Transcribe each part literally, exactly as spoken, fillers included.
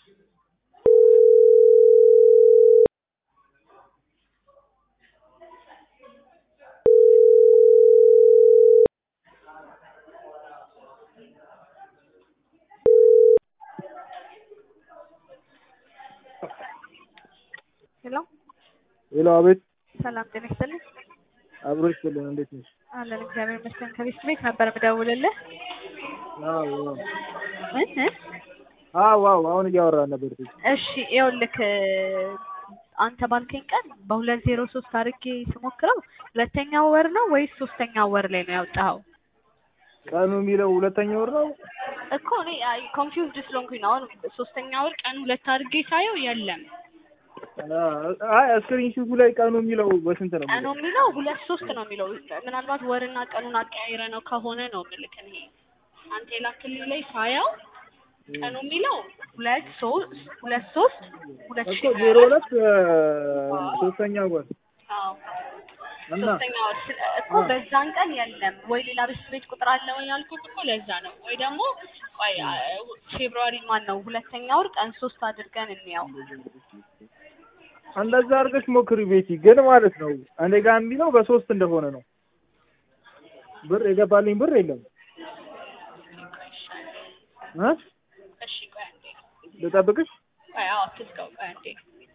ሄሎ ሄሎ አቤት። ሰላም ጤና ይስጥልኝ። አብሮሽ ስለኝ እንዴት ነሽ? አለን እግዚአብሔር ይመስገን። ከቤት ቤት ነበር የምደውልልህ። አዎ እ አዎ አዎ አሁን እያወራን ነበር። እሺ ይኸውልህ አንተ ባልከኝ ቀን በሁለት ዜሮ ሶስት አድርጌ ስሞክረው ሁለተኛው ወር ነው ወይስ ሶስተኛው ወር ላይ ነው ያወጣኸው? ቀኑ የሚለው ሁለተኛው ወር ነው እኮ እኔ ኮንፊውዝድ ስለሆንኩኝ ነው። አሁን ሶስተኛው ወር ቀን ሁለት አድርጌ ሳየው የለም። አይ ስክሪንሹቱ ላይ ቀኑ የሚለው በስንት ነው? ቀኑ የሚለው ሁለት ሶስት ነው የሚለው። ምናልባት ወርና ቀኑን አቀያይረ ነው ከሆነ ነው የምልክ እኔ አንተ የላክልኝ ላይ ሳያው ቀኑ የሚለው ሁለት ሶስት ሁለት ሶስት ሁለት ሺህ ዜሮ ሁለት ሶስተኛው ወር አዎ ሶስተኛው ወር እኮ በዛን ቀን የለም ወይ ሌላ ቤት ቁጥር አለ ወይ ያልኩት እኮ ለዛ ነው። ወይ ደግሞ ቆይ ፌብሩዋሪ ማን ነው ሁለተኛው ወር ቀን ሶስት አድርገን እንያው። እንደዛ አድርገሽ ሞክሪ ቤቲ። ግን ማለት ነው እኔ ጋር የሚለው በሶስት እንደሆነ ነው። ብር የገባልኝ ብር የለም እ እሺ ቆይ አንዴ ልጠብቅሽ? ቆይ አዎ አትዝጋው። ቆይ አንዴ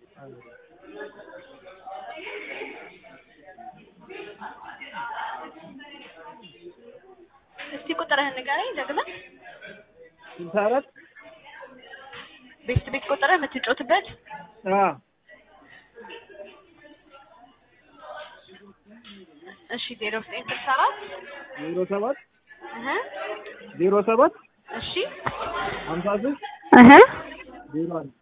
እስቲ ቁጥርህን ንገረኝ ደግመህ። ስልሳ አራት ቤት ቤት ቁጥርህ የምትጮትበት? አዎ እሺ ዜሮ ዘጠኝ ስልሳ አራት ዜሮ ሰባት እህ ዜሮ ሰባት እሺ ሀምሳ ሶስት እህ ዜሮ አንድ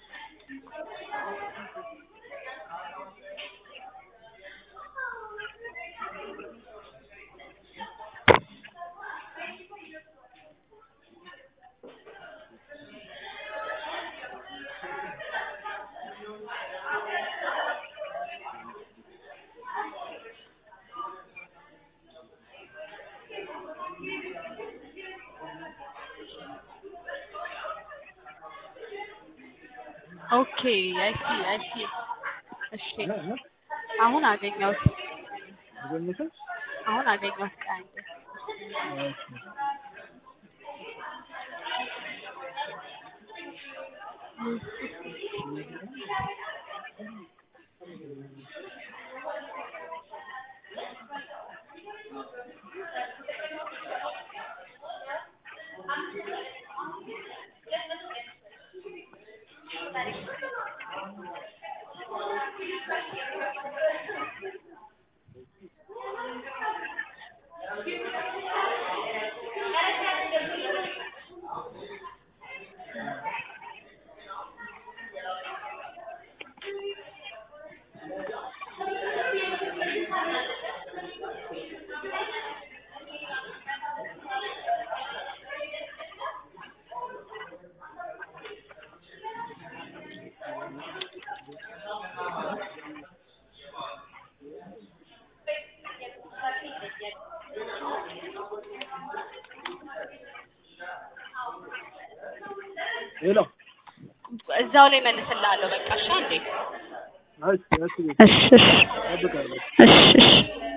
ኦኬ አይ ሲ አይ ሲ እሺ አሁን አገኘሁት አገኘሽ? አሁን አገኘሁት። ቀን ሄሎ እዛው ላይ መልስልሃለሁ። በቃ እሺ አንዴ እሺ እሺ እሺ እሺ እሺ